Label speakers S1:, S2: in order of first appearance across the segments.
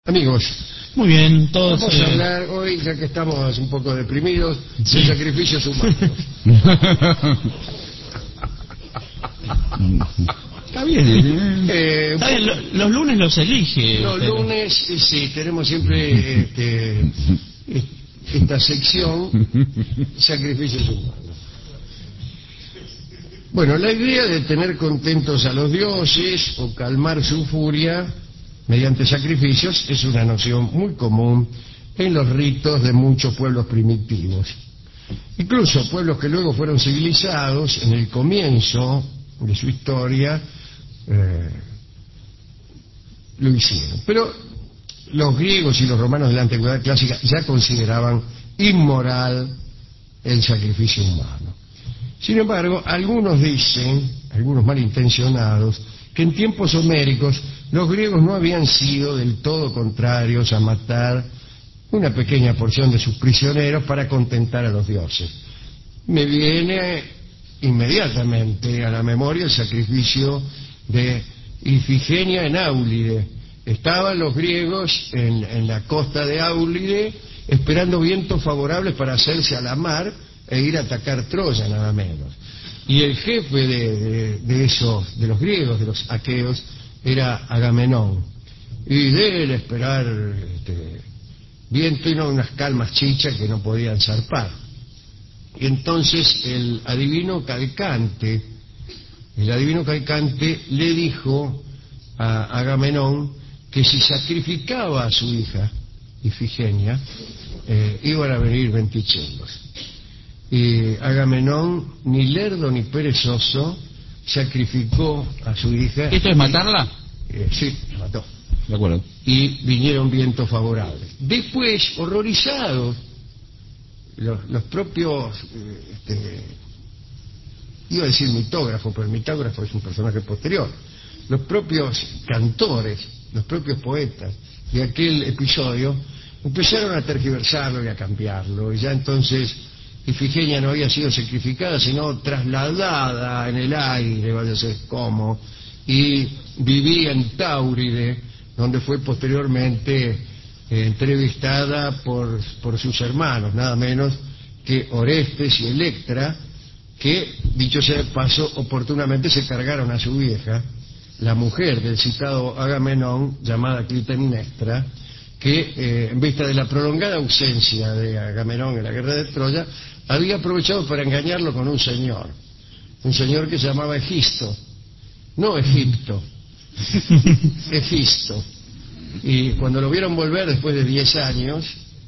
S1: Amigos,
S2: muy bien, todos...
S1: vamos a hablar hoy, ya que estamos un poco deprimidos, de sacrificios humanos.
S2: Está bien, está bien, los lunes los elige.
S1: Los lunes, sí, tenemos siempre esta sección, sacrificios humanos. Bueno, la idea de tener contentos a los dioses o calmar su furia mediante sacrificios es una noción muy común en los ritos de muchos pueblos primitivos. Incluso pueblos que luego fueron civilizados en el comienzo de su historia lo hicieron. Pero los griegos y los romanos de la antigüedad clásica ya consideraban inmoral el sacrificio humano. Sin embargo, algunos dicen, algunos malintencionados, que en tiempos homéricos los griegos no habían sido del todo contrarios a matar una pequeña porción de sus prisioneros para contentar a los dioses. Me viene inmediatamente a la memoria el sacrificio de Ifigenia en Áulide. Estaban los griegos en la costa de Áulide esperando vientos favorables para hacerse a la mar e ir a atacar Troya, nada menos. Y el jefe de los griegos, de los aqueos, era Agamenón. Y de él esperar viento y no unas calmas chichas que no podían zarpar. Y entonces el adivino Calcante le dijo a Agamenón que si sacrificaba a su hija Ifigenia, iban a venir ventichelos. Y Agamenón, ni lerdo ni perezoso, sacrificó a su hija.
S2: ¿Esto es matarla?
S1: Sí, la mató.
S2: De acuerdo.
S1: Y vinieron vientos favorables. Después, horrorizados, los propios, iba a decir mitógrafo, pero el mitógrafo es un personaje posterior, los propios cantores, los propios poetas de aquel episodio empezaron a tergiversarlo y a cambiarlo, y ya entonces Ifigenia no había sido sacrificada, sino trasladada en el aire, vaya a ser cómo, y vivía en Táuride, donde fue posteriormente entrevistada por sus hermanos, nada menos que Orestes y Electra, que, dicho sea de paso, oportunamente se cargaron a su vieja, la mujer del citado Agamenón, llamada Clitemnestra, que en vista de la prolongada ausencia de Agamenón en la guerra de Troya, había aprovechado para engañarlo con un señor que se llamaba Egisto, no Egipto, Egisto. Y cuando lo vieron volver después de 10 años,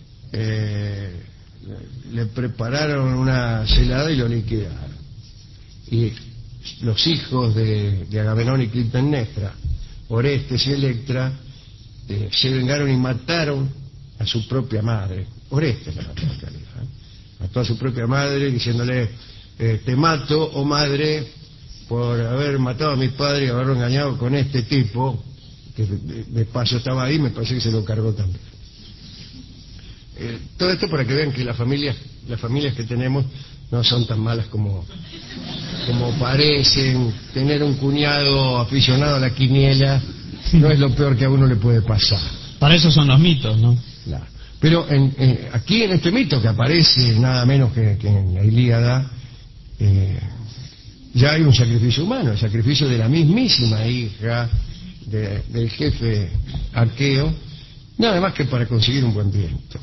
S1: le prepararon una celada y lo liquidaron. Y los hijos de Agamenón y Clitemnestra, Orestes y Electra, se vengaron y mataron a su propia madre. Orestes la mató en realidad, mató a su propia madre diciéndole: te mato, oh madre, por haber matado a mi padre y haberlo engañado con este tipo, que de paso estaba ahí, me parece que se lo cargó también. Todo esto para que vean que las familias que tenemos no son tan malas como parecen. Tener un cuñado aficionado a la quiniela no es lo peor que a uno le puede pasar.
S2: Para eso son los mitos, ¿no?
S1: Claro. Pero aquí en este mito que aparece nada menos que en la Ilíada, ya hay un sacrificio humano, el sacrificio de la mismísima hija del jefe aqueo, nada más que para conseguir un buen viento.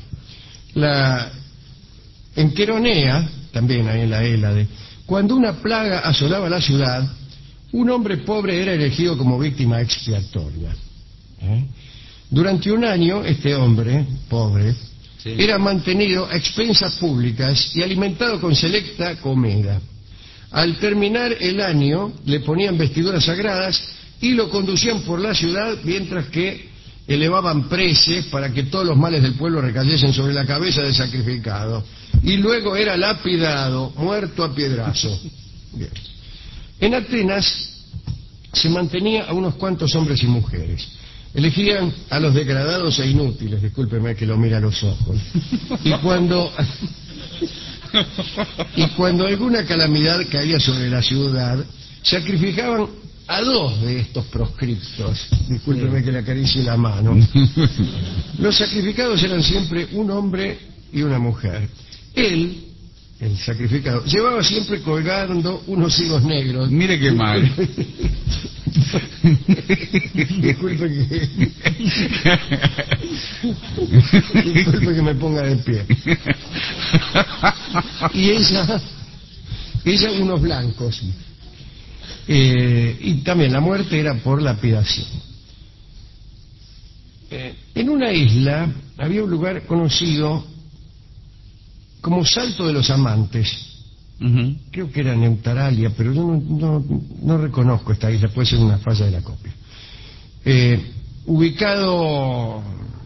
S1: En Queronea, también ahí en la Hélade, cuando una plaga asolaba la ciudad, un hombre pobre era elegido como víctima expiatoria. Durante un año, este hombre pobre era mantenido a expensas públicas y alimentado con selecta comida. Al terminar el año, le ponían vestiduras sagradas y lo conducían por la ciudad mientras que elevaban preces para que todos los males del pueblo recayesen sobre la cabeza del sacrificado. Y luego era lapidado, muerto a piedrazo. Bien. En Atenas se mantenía a unos cuantos hombres y mujeres. Elegían a los degradados e inútiles, discúlpeme que lo mira a los ojos. Y cuando alguna calamidad caía sobre la ciudad, sacrificaban a dos de estos proscriptos, discúlpeme que le acaricie la mano. Los sacrificados eran siempre un hombre y una mujer. Él, el sacrificado, llevaba siempre colgando unos higos negros.
S3: Mire qué mal.
S1: Disculpe que me ponga de pie. Y ella unos blancos. Y también la muerte era por lapidación. En una isla había un lugar conocido como Salto de los Amantes. Creo que era Neutaralia, pero yo no reconozco esta isla, puede ser una falla de la copia. Ubicado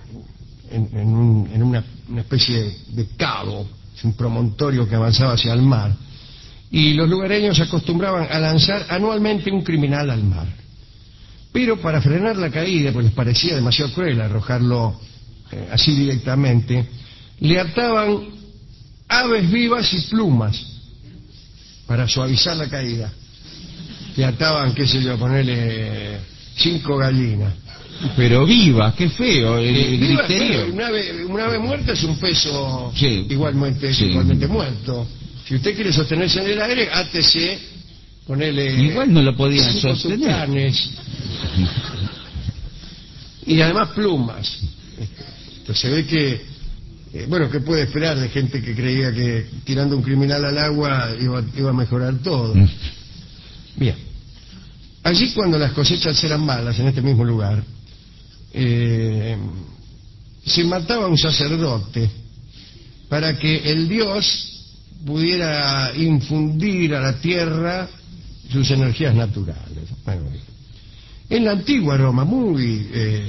S1: en una especie de cabo, un promontorio que avanzaba hacia el mar, y los lugareños acostumbraban a lanzar anualmente un criminal al mar. Pero para frenar la caída, pues les parecía demasiado cruel arrojarlo así directamente, le ataban aves vivas y plumas para suavizar la caída. Le ataban, qué sé yo, ponerle 5 gallinas.
S3: Pero viva, qué feo.
S1: Viva, una ave muerta es un peso igualmente muerto. Si usted quiere sostenerse en el aire, átese, ponele...
S3: Igual no lo podían sostener.
S1: Y además plumas. Entonces se ve que, ¿qué puede esperar de gente que creía que tirando un criminal al agua iba a mejorar todo? Bien. Allí, cuando las cosechas eran malas, en este mismo lugar, se mataba a un sacerdote para que el dios pudiera infundir a la tierra sus energías naturales. Bueno, en la antigua Roma, muy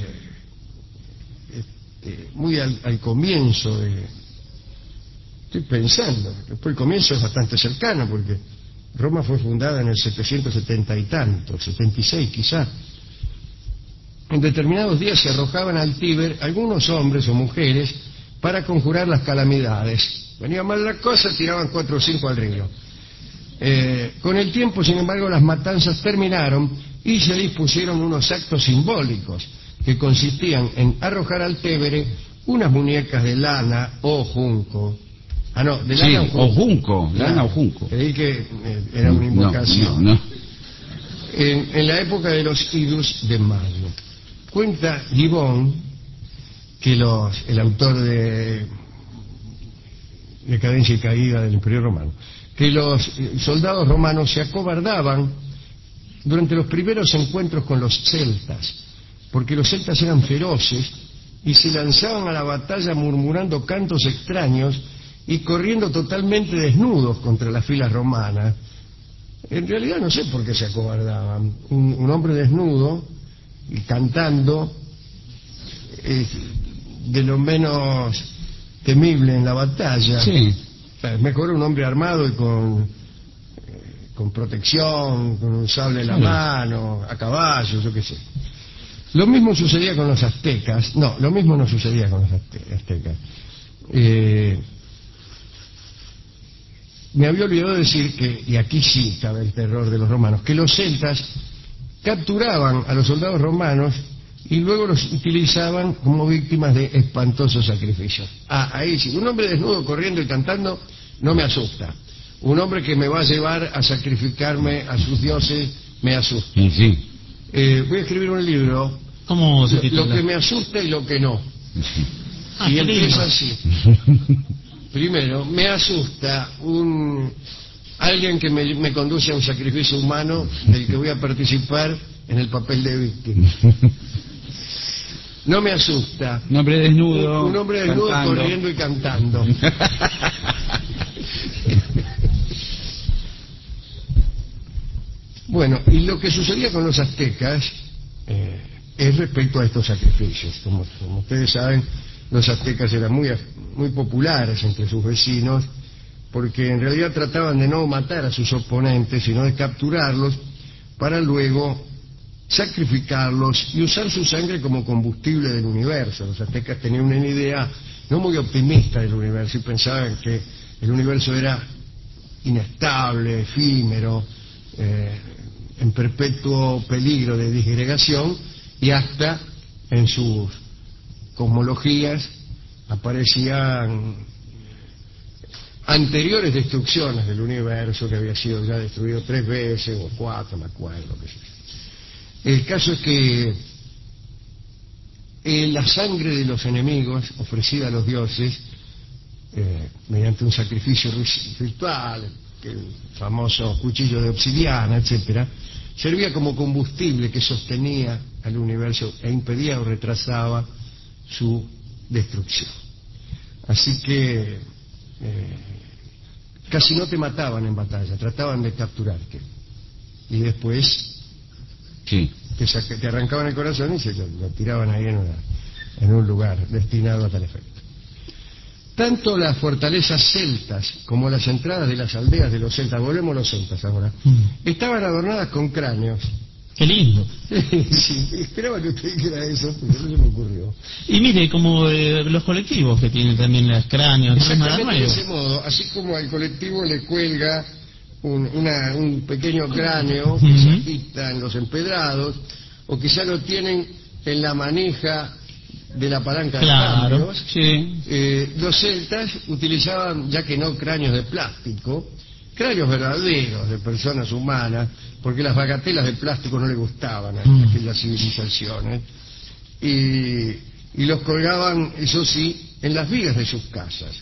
S1: al comienzo estoy pensando, después el comienzo es bastante cercano, porque Roma fue fundada en el 770 y tanto, 76 quizás. En determinados días se arrojaban al Tíber algunos hombres o mujeres para conjurar las calamidades. Venía mal la cosa, tiraban 4 o 5 al río. Con el tiempo, sin embargo, las matanzas terminaron y se dispusieron unos actos simbólicos que consistían en arrojar al Tévere unas muñecas de lana o junco. De lana
S3: o junco. Lana o junco.
S1: Creí que era una invocación.
S3: No.
S1: En la época de los idus de mayo. Cuenta Gibbon que el autor de Decadencia y Caída del Imperio Romano, que los soldados romanos se acobardaban durante los primeros encuentros con los celtas, porque los celtas eran feroces y se lanzaban a la batalla murmurando cantos extraños y corriendo totalmente desnudos contra las filas romanas. En realidad no sé por qué se acobardaban. Un hombre desnudo y cantando es de lo menos temible en la batalla.
S3: Sí.
S1: Es mejor un hombre armado y con protección, con un sable en la mano, a caballo, yo qué sé. Lo mismo sucedía con los aztecas. No, lo mismo no sucedía con los aztecas. Me había olvidado decir que, y aquí sí cabe el terror de los romanos, que los celtas capturaban a los soldados romanos y luego los utilizaban como víctimas de espantosos sacrificios. Ahí sí, un hombre desnudo corriendo y cantando no me asusta. Un hombre que me va a llevar a sacrificarme a sus dioses me asusta.
S3: Sí.
S1: Voy a escribir un libro.
S2: ¿Cómo se titula?
S1: Lo que me asusta y lo que no.
S2: Ah,
S1: y
S2: qué
S1: empieza
S2: lindo.
S1: así. Primero, me asusta alguien que me conduce a un sacrificio humano del que voy a participar en el papel de víctima. No me asusta
S3: Un hombre desnudo.
S1: un hombre desnudo
S3: cantando.
S1: corriendo y cantando. Bueno, y lo que sucedía con los aztecas es respecto a estos sacrificios. Como ustedes saben, los aztecas eran muy populares entre sus vecinos, porque en realidad trataban de no matar a sus oponentes, sino de capturarlos para luego sacrificarlos y usar su sangre como combustible del universo. Los aztecas tenían una idea no muy optimista del universo y pensaban que el universo era inestable, efímero, en perpetuo peligro de disgregación, y hasta en sus cosmologías aparecían anteriores destrucciones del universo, que había sido ya destruido 3 veces o 4, me acuerdo. El caso es que la sangre de los enemigos ofrecida a los dioses mediante un sacrificio ritual, el famoso cuchillo de obsidiana, etcétera, servía como combustible que sostenía al universo e impedía o retrasaba su destrucción. Así que casi no te mataban en batalla, trataban de capturarte y después
S3: Sí.
S1: te arrancaban el corazón y se lo tiraban ahí en un lugar destinado a tal efecto. Tanto las fortalezas celtas como las entradas de las aldeas de los celtas, volvemos a los celtas ahora, estaban adornadas con cráneos.
S2: Qué lindo.
S1: Sí, esperaba que usted dijera eso, porque no se me ocurrió.
S2: Y mire, como los colectivos que tienen también los cráneos, no es nada
S1: Exactamente de
S2: nuevo.
S1: ese modo, así como al colectivo le cuelga un pequeño cráneo que se agita en los empedrados, o quizá lo tienen en la manija de la palanca de cambios.
S3: Sí.
S1: Los celtas utilizaban, ya que no cráneos de plástico, cráneos verdaderos de personas humanas, porque las bagatelas de plástico no le gustaban a aquellas civilizaciones, y los colgaban, eso sí, en las vigas de sus casas.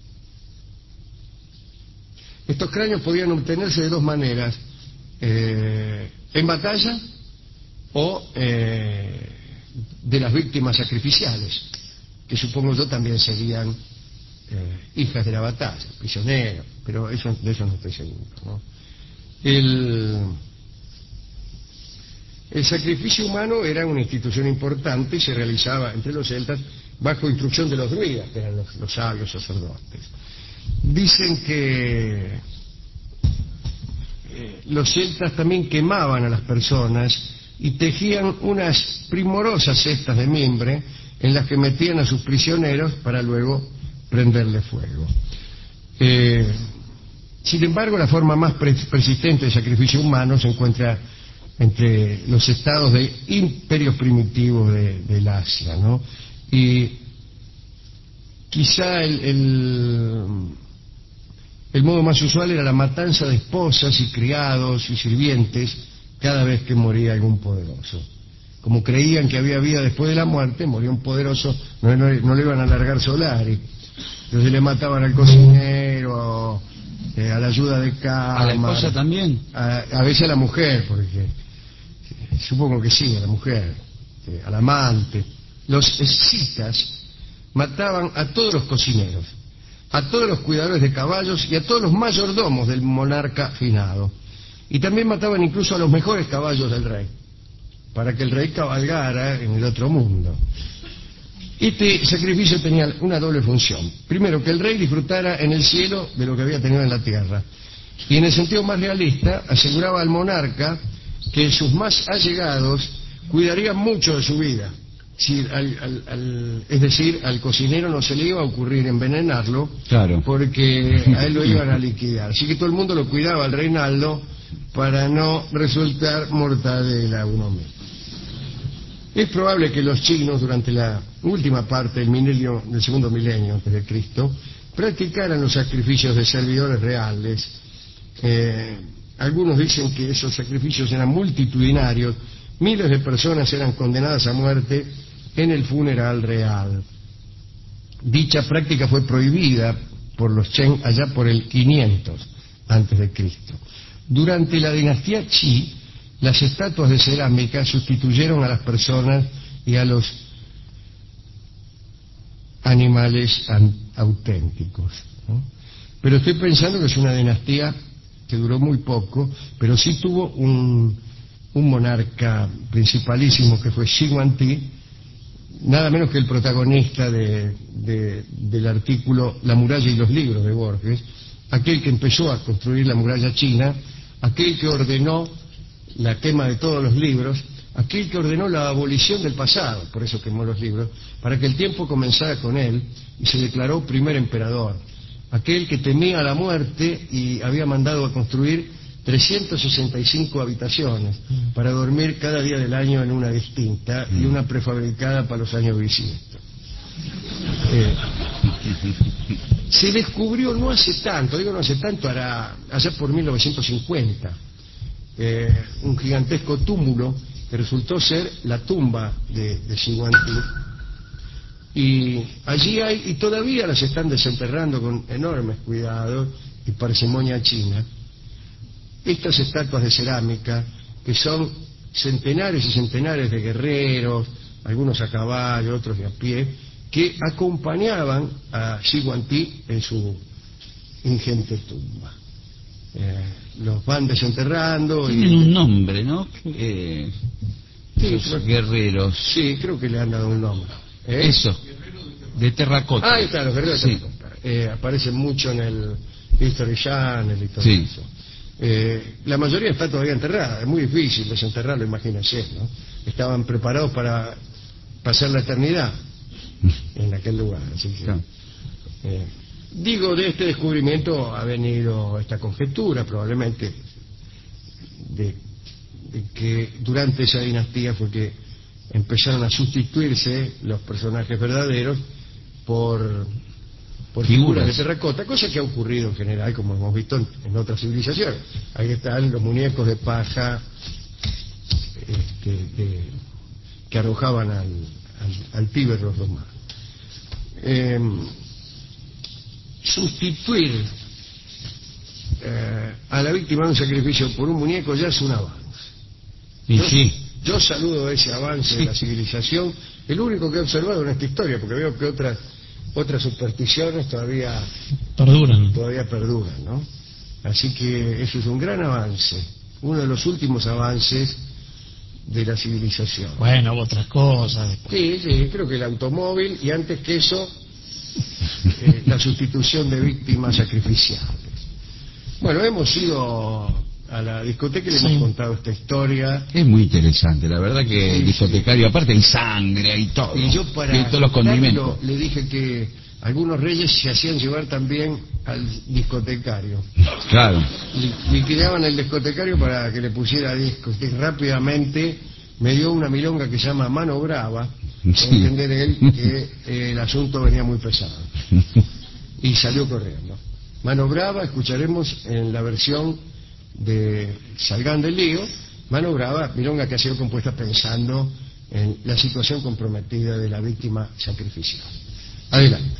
S1: Estos cráneos podían obtenerse de dos maneras, en batalla o de las víctimas sacrificiales, que supongo yo también serían hijas de la batalla, prisioneros, pero de eso no estoy seguro, ¿no? El sacrificio humano era una institución importante y se realizaba entre los celtas bajo instrucción de los druidas, que eran los sabios sacerdotes. Dicen que los celtas también quemaban a las personas y tejían unas primorosas cestas de mimbre en las que metían a sus prisioneros para luego prenderle fuego. Sin embargo, la forma más persistente de sacrificio humano se encuentra entre los estados de imperios primitivos del Asia, ¿no? Y quizá el modo más usual era la matanza de esposas y criados y sirvientes cada vez que moría algún poderoso. Como creían que había vida después de la muerte, moría un poderoso, no le iban a largar Solari. Entonces le mataban al cocinero, a la ayuda de cama.
S3: ¿A la esposa también?
S1: A veces a la mujer, porque supongo que sí, a la mujer, al amante. Los escitas mataban a todos los cocineros, a todos los cuidadores de caballos y a todos los mayordomos del monarca finado. Y también mataban incluso a los mejores caballos del rey, para que el rey cabalgara en el otro mundo. Este sacrificio tenía una doble función. Primero, que el rey disfrutara en el cielo de lo que había tenido en la tierra. Y en el sentido más realista, aseguraba al monarca que sus más allegados cuidarían mucho de su vida. Es decir, al cocinero no se le iba a ocurrir envenenarlo,
S3: claro,
S1: porque a él lo iban a liquidar. Así que todo el mundo lo cuidaba al reinaldo para no resultar mortadela uno mismo. Es probable que los chinos, durante la última parte del segundo milenio antes de Cristo, practicaran los sacrificios de servidores reales. Algunos dicen que esos sacrificios eran multitudinarios, miles de personas eran condenadas a muerte en el funeral real. Dicha práctica fue prohibida por los Chen allá por el 500 antes de Cristo. Durante la dinastía Qi, las estatuas de cerámica sustituyeron a las personas y a los animales auténticos, ¿no? Pero estoy pensando que es una dinastía que duró muy poco, pero sí tuvo un monarca principalísimo que fue Xi Huangdi, nada menos que el protagonista del artículo La muralla y los libros de Borges, aquel que empezó a construir la muralla china, aquel que ordenó la quema de todos los libros, aquel que ordenó la abolición del pasado, por eso quemó los libros, para que el tiempo comenzara con él, y se declaró primer emperador, aquel que temía la muerte y había mandado a construir 365 habitaciones para dormir cada día del año en una distinta y una prefabricada para los años bisiestos. Se descubrió no hace tanto, digo no hace tanto, allá por 1950, un gigantesco túmulo que resultó ser la tumba de Xiguantí. Y allí hay, y todavía las están desenterrando con enormes cuidados y parsimonia china, estas estatuas de cerámica que son centenares y centenares de guerreros, algunos a caballo, otros de a pie, que acompañaban a Xiguantí en su ingente tumba. Los van desenterrando.
S3: Tienen un nombre, ¿no?
S1: Sí,
S3: Los guerreros.
S1: Sí, creo que le han dado un nombre.
S3: Eso, de terracota.
S1: Ahí está, los guerreros de terracota. Aparecen mucho en el History Channel y todo eso. La mayoría está todavía enterrada, es muy difícil desenterrarlo, imagínense, ¿no? Estaban preparados para pasar la eternidad en aquel lugar, así que, digo, de este descubrimiento ha venido esta conjetura, probablemente, de que durante esa dinastía fue que empezaron a sustituirse los personajes verdaderos por figuras de terracota, cosa que ha ocurrido en general, como hemos visto en otras civilizaciones. Ahí están los muñecos de paja que arrojaban al Tíber los romanos. Sustituir a la víctima de un sacrificio por un muñeco ya es un avance. Yo saludo ese avance de la civilización, el único que he observado en esta historia, porque veo que otras supersticiones todavía perduran, ¿no? Así que eso es un gran avance, uno de los últimos avances de la civilización.
S2: Bueno, otras cosas.
S1: Sí, creo que el automóvil, y antes que eso, la sustitución de víctimas sacrificiales. Bueno, hemos ido a la discoteca y le hemos contado esta historia.
S3: Es muy interesante, la verdad que el discotecario, aparte hay sangre, hay todo.
S1: Y yo para
S3: todos los condimentos.
S1: le dije que algunos reyes se hacían llevar también al discotecario.
S3: Claro.
S1: Liquidaban el discotecario para que le pusiera discos. Y rápidamente me dio una milonga que se llama Mano Brava, para entender él que el asunto venía muy pesado. Y salió corriendo. Mano Brava escucharemos en la versión de Salgán del Lío. Mano Brava, milonga que ha sido compuesta pensando en la situación comprometida de la víctima sacrificial. Adelante.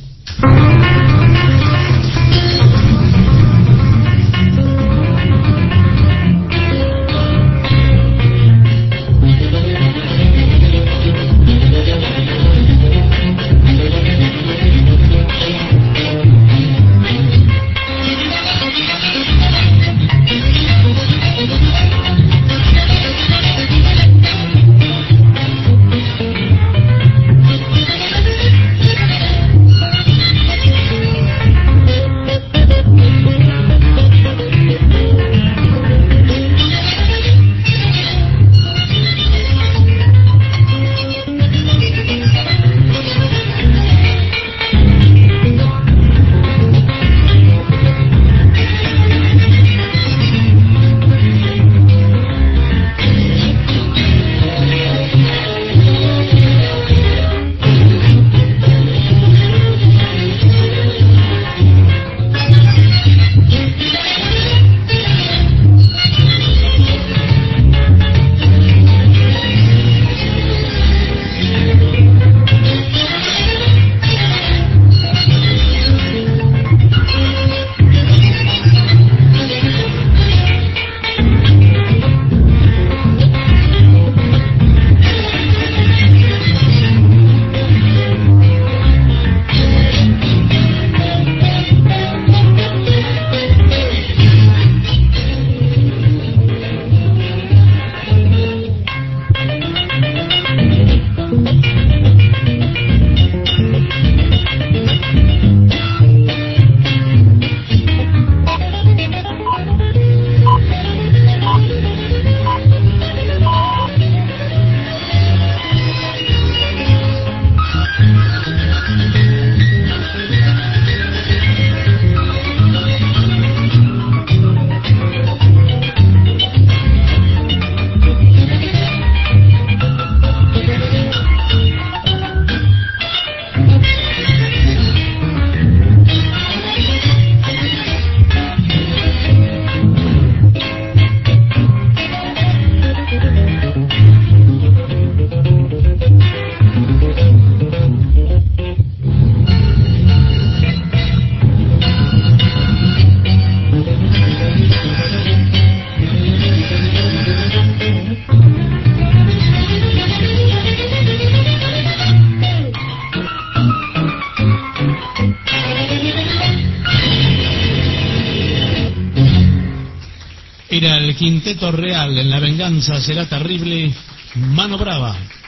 S2: Era el Quinteto Real en La venganza será terrible, Mano Brava.